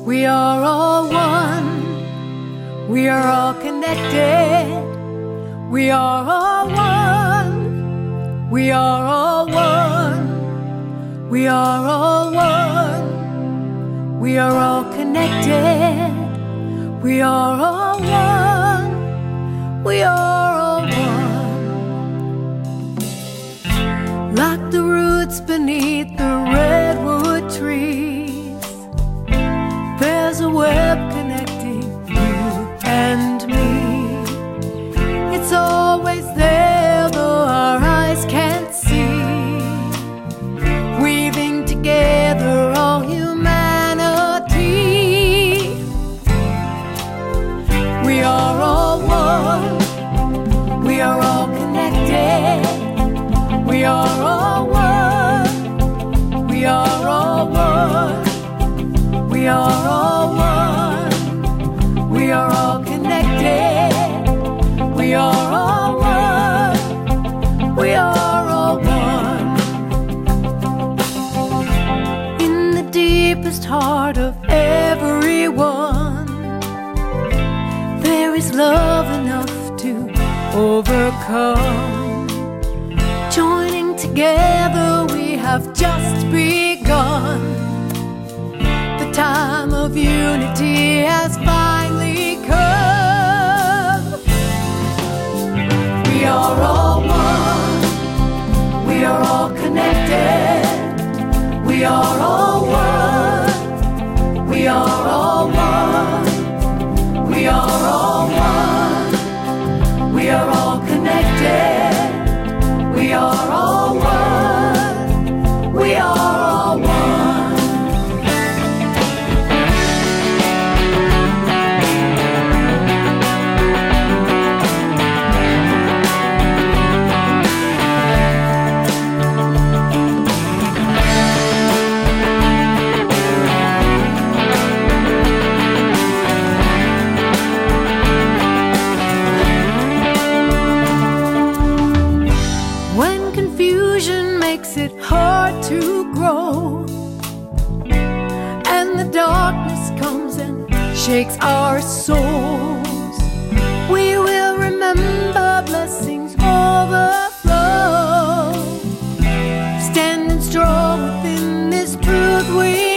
We are all one. We are all connected. We are all one. We are all one. We are all one. We are all connected. We are all one. We are all one. Like the roots beneath the redwood trees, there's a web connecting you and me. It's always there, though our eyes can't see, weaving together all humanity. We are all one. We are all connected. We are all one. We are all one. We are all one. We are all connected. We are all one. We are all one. In the deepest heart of everyone, there is love enough to overcome. Joining together, we have just begun. The time of unity has finally come. We are all one. We are all connected. We are all one. We are all one. We are all one. We are all connected. We are all one. We are all one. When confusion makes it hard to grow, and the darkness comes and shakes our souls, we will remember blessings overflow. Standing strong within this truth we